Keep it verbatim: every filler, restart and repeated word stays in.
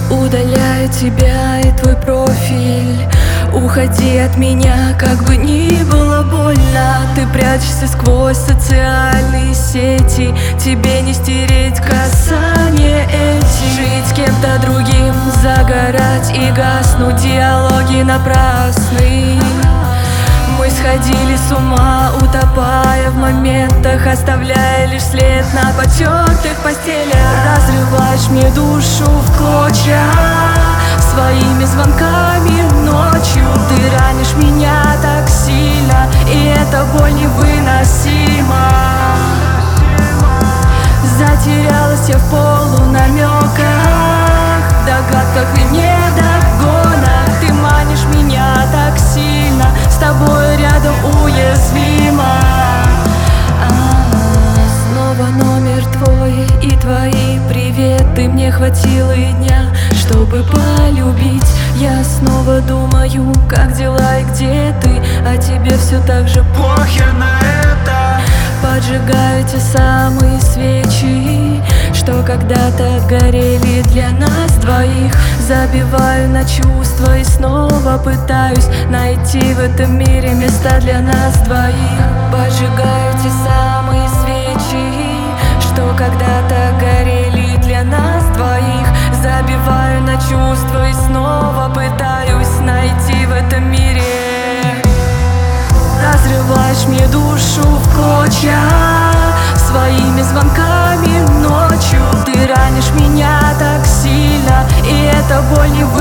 Удаляю тебя и твой профиль. Уходи от меня, как бы ни было больно. Ты прячешься сквозь социальные сети. Тебе не стереть касания эти. Жить с кем-то другим, загорать и гаснуть. Диалоги напрасны. Мы сходили с ума, утопая в моментах, оставляя лишь след на потертых постелях. Разрываешь мне душу в клочья своими звонками ночью. Ты ранишь меня так сильно, и эта боль невыносима. Затерялась я в полунамеках, догадках и недогонах. Ты манишь меня так сильно, с тобой рядом уязвима. А-а-а. Снова номер твой и твои приветы. Мне хватило и дня, чтобы полюбить. Я снова думаю, как дела и где ты, а тебе все так же похер на это. Поджигаю те самые свечи, что когда-то горели для нас двоих. Забиваю на чувства и снова пытаюсь найти в этом мире места для нас двоих. Поджигаю те самые свечи, что когда-то горели для нас двоих. Забиваю на чувства и снова пытаюсь найти в этом мире. Разрываешь мне душу в клочья своими звонками ночью. Ты ранишь меня так сильно, и эта боль не